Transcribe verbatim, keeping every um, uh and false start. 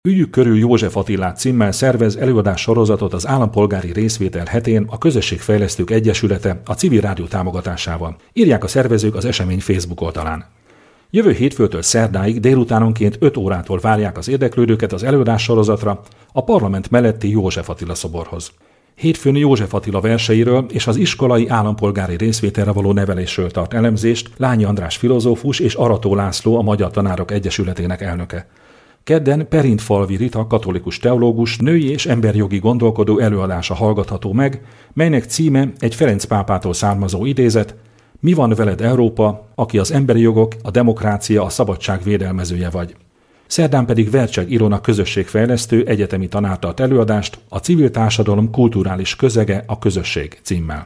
Ügyük körül József Attilát címmel szervez előadás sorozatot az Állampolgári Részvétel hetén a Közösségfejlesztők Egyesülete a Civil Rádió támogatásával. Írják a szervezők az esemény Facebook oldalán. Jövő hétfőtől szerdáig délutánonként öt órától várják az érdeklődőket az előadás sorozatra a parlament melletti József Attila szoborhoz. Hétfőn József Attila verseiről és az iskolai állampolgári részvételre való nevelésről tart elemzést Lányi András filozófus és Arató László a Magyar Tanárok Egyesületének elnöke. Kedden Perintfalvi Rita katolikus teológus, női és emberjogi gondolkodó előadása hallgatható meg, melynek címe egy Ferenc pápától származó idézet: Mi van veled, Európa, aki az emberi jogok, a demokrácia, a szabadság védelmezője vagy. Szerdán pedig Vercseg Ilona közösségfejlesztő egyetemi tanár tart előadást a Civil társadalom kulturális közege a közösség címmel.